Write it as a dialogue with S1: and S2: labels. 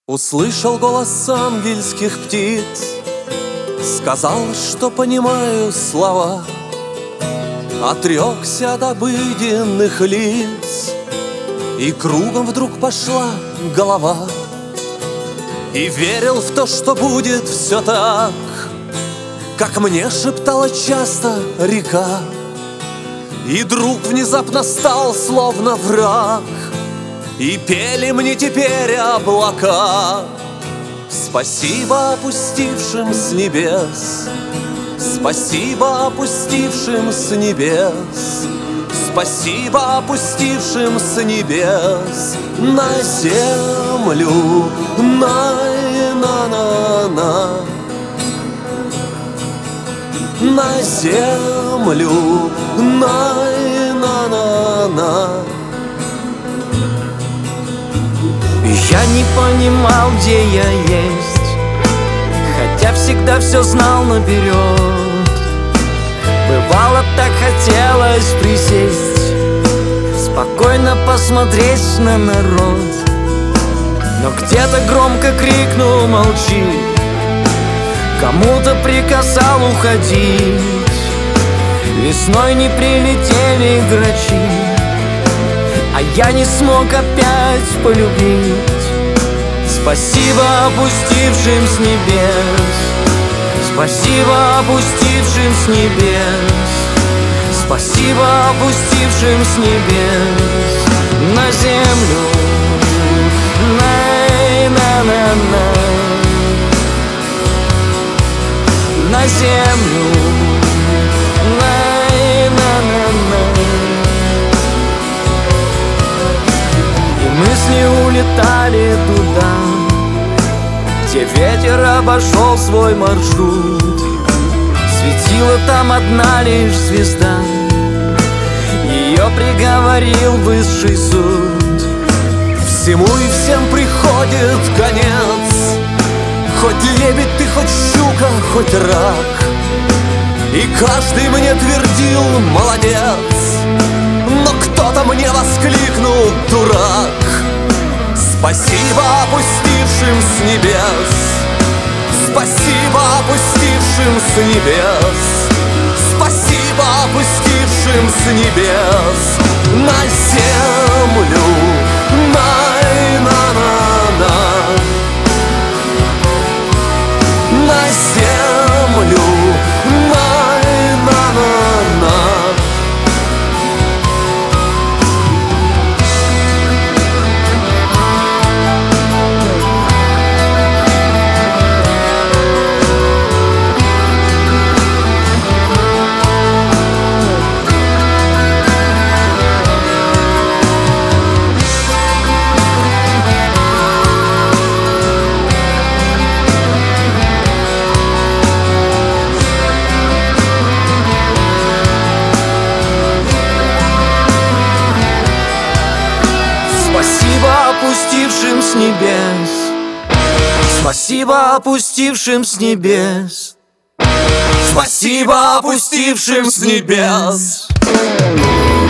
S1: Услышал голос ангельских птиц, сказал, что понимаю слова, отрекся от обыденных лиц, и кругом вдруг пошла голова. И верил в то, что будет все так, как мне шептала часто река. И друг внезапно стал словно враг, и пели мне теперь облака. Спасибо опустившим с небес, спасибо опустившим с небес, спасибо опустившим с небес на землю, на-на-на-на, на землю, на-на-на-на.
S2: Я не понимал, где я есть, хотя всегда все знал наперед. Бывало, так хотелось присесть, спокойно посмотреть на народ. Но где-то громко крикнул: молчи. Кому-то приказал уходить. Весной не прилетели грачи, а я не смог опять полюбить. Спасибо опустившим с небес, спасибо опустившим с небес, спасибо опустившим с небес на землю, на-на-на-на, на землю, на-на-на-на. Мысли улетали туда, где ветер обошел свой маршрут. Светила там одна лишь звезда, ее приговорил высший суд.
S1: Всему и всем приходит конец, хоть лебедь ты, хоть щука, хоть рак. И каждый мне твердил: молодец. Но кто-то мне воскликнул: дурак. Спасибо опустившим с небес, спасибо опустившим с небес, спасибо опустившим с небес на землю, на-на-на-на, на землю, на-на-на-на.
S2: Спасибо опустившим с небес, спасибо опустившим с небес,
S1: Спасибо опустившим с небес.